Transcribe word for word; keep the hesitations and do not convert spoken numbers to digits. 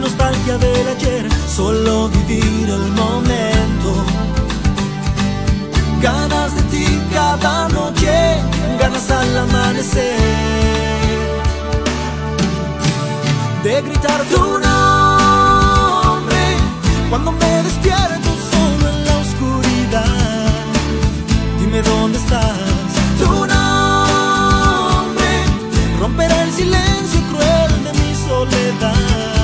nostalgia del ayer, solo vivir el momento. Ganas de ti cada noche, ganas al amanecer, de gritar tu nombre cuando me despierto.